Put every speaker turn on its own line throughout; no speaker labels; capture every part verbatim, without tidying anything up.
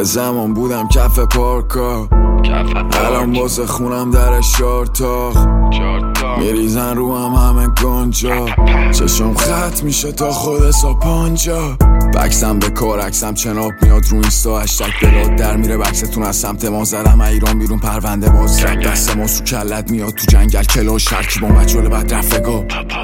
زمان بودم کف پارکا، الان واسه خونم در شارتاخ، میریزن رو هم همه گنجا، چشم خط میشه تا خود ساپانجا. بکسم به کار عکسم چناب میاد رو اینستا، هشتگ بلاد در میره بکستون از سمت ما زدم ایران بیرون پرونده باز رد دست ما سو کلت میاد تو جنگل کلاش شرکی با مجال بد رفقا.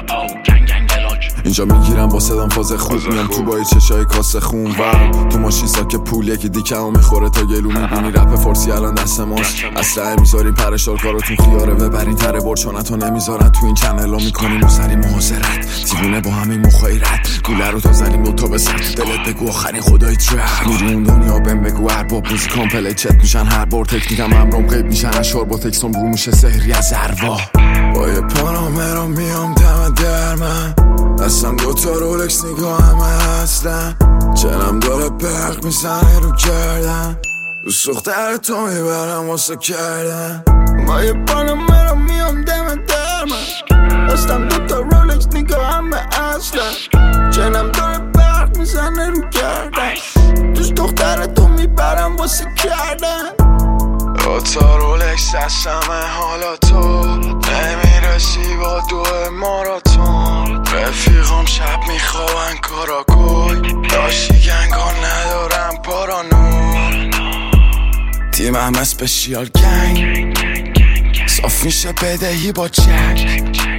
اینجا میگیرم با صدام فاز خوب میام تو بای چشای کاسه خون ورم تو ماشین ساک پول یکی دیکمو میخوره تا گلو میبینی رپ فارسی الان دست ماست. اسلحه میذاریم پرشار کاراتون خیاره ببرین تره برچانتو نمیذارن تو این چنلا میکنیم و سری محاصرت دیوونه با همین مخایرت گوله رو تا زنیم دوتا به سر تو دلت بگو آخرین خدای ترپ میری اون دنیا بهم بگو هر باب روزی کامپلی چت میشن هر بار تکنیکم امرام غیب میشن اشار با تکسام رو میشه سحری از اروا با یه پانامرا میام دم در من اصلا دوتا رولکس نگاه همه اصلا چنم داره برق میزنه رو گردن دوست دختر تو میبرم واسه کردن ما یه پانامرا میام دم در من اصلا دوتا رولکس نگاه همه اصلا چنم داره برق میزنه رو گردن دوست دختر تو میبرم واسه کردن دوتا رولکس هستمه حالا تو نمیرسی با دو ماراتون رفیقام شب میخوابن کاراکل داشتی گنگا ندارم پارانو تیمم اسپشیال گنگ صاف میشه بدهی با چک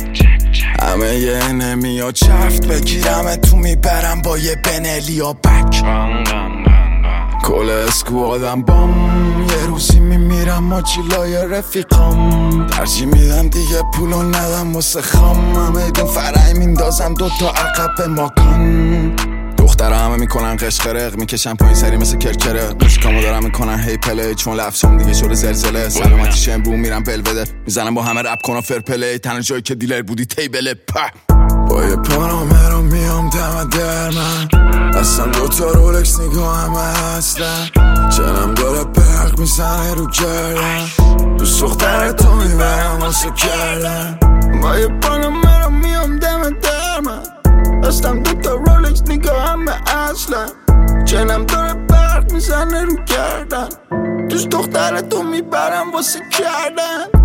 همه یه انمی ها چفت بگیرم تو میبرم با یه بنلی ها بک کل اسکوادم بام یه روزی میمیرم ماچیلای رفیقام ترجیح میدم دیگه پولو ندم واسه خام همه دون فرعی میندازم دوتا عقب ماکان دخترها همه میکنن قشقرق میکشن پایین سری مثل کرکره موسیقامو دارم میکنن هی پلی چون لفظام دیگه شده زلزله سلامتی شمرو میرم بلوده میزنم با همه رپ کنم فر پلی تنها جایی که دیلر بودی تیبله په با یه پانامرا میام دم در من اصلا دوتا رولکس نگاه همه اصلا چنم داره برق میزنه رو گردن دوست دختر تو میبرم واسه کردن با یه پانامرا میام دم در من اصلا دوتا رولکس نگاه همه اصلا چنم داره برق میزنه رو گردن دوست دختر تو میبرم واسه کردن